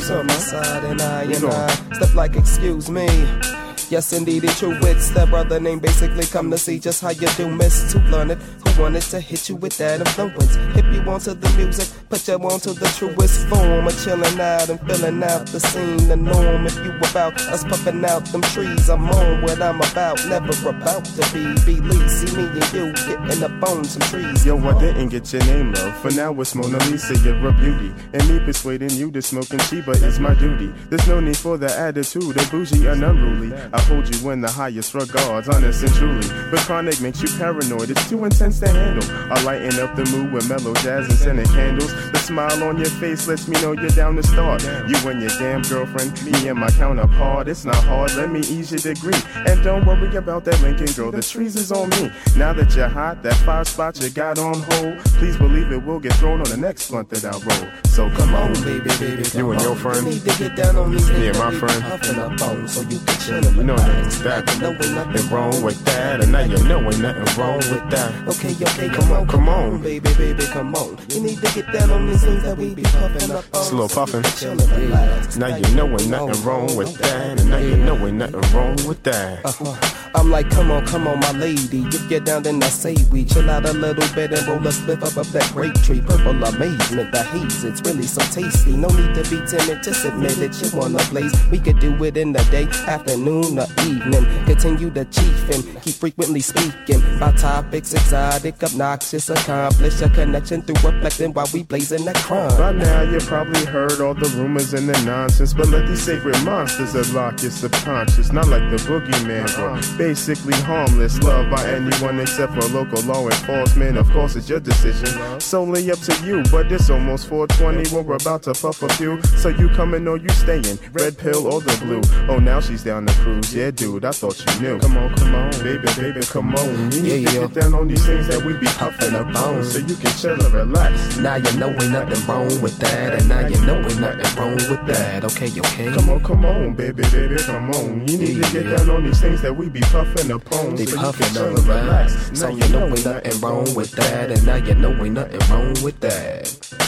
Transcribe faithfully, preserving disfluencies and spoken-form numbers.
Who's on my side and I and I step like excuse me. Yes, indeed, it's true. It's that brother named basically come to see just how you do, miss. To learn it, who wanted to hit you with that influence? Hip you onto the music, put you onto the truest form of chilling out and filling out the scene, the norm. If you about us puffing out them trees, I'm on what I'm about, never about to be. Believe, see me and you getting up on some trees. Yo, I didn't get your name, love. For now, it's Mona Lisa, you're a beauty, and me persuading you to smoking Sheba is my duty. There's no need for the attitude of bougie and unruly. I hold you in the highest regards, honest and truly. But chronic makes you paranoid, it's too intense to handle. I lighten up the mood with mellow jazz and scented candles. The smile on your face lets me know you're down to start. You and your damn girlfriend, me and my counterpart. It's not hard, let me ease your degree. And don't worry about that Lincoln girl, the trees is on me. Now that you're hot, that five spot you got on hold, please believe it will get thrown on the next blunt that I roll. So come on, baby, baby, you and your friend, me and my friend, so you can chill. You know that nothing wrong with that, and now you know ain't nothing wrong with that. Okay, okay, come on, come on, baby, baby, come on. You need to get down on these things that we be puffing up on. Slow puffing. Now you know ain't nothing wrong with that, and now you know ain't nothing wrong with that. Uh-huh. I'm like, come on, come on, my lady. If you're down, then I say we chill out a little bit and roll a spliff up up that grape tree. Purple amazement, the haze, it's really so tasty. No need to be timid, just admit it. You wanna blaze? We could do it in the day, afternoon, or evening. Continue the chiefin', keep frequently speaking about topics exotic, obnoxious, accomplish a connection through reflecting while we blazing that crime. By now you probably heard all the rumors and the nonsense, but let these sacred monsters unlock your subconscious. Not like the boogeyman, but basically harmless. Loved by anyone except for local law enforcement. Of course it's your decision, solely up to you. But it's almost four twenty when we're about to puff a few. So you coming or you staying, red pill or the blue? Oh, now she's down the cruise, yeah dude, I thought you knew. Come on, come on, baby, baby, come on. You need yeah, to yeah. get down on these things that we be puffing up on, so you can chill and relax. Now you know ain't nothing wrong with that, and now you know ain't nothing wrong with that. Okay, okay. Come on, come on, baby, baby, come on. You need yeah, to get yeah. down on these things that we be puffing up on, they so puffing you can chill up and relax. So you know ain't nothing wrong with that, and now you know ain't nothing wrong with that.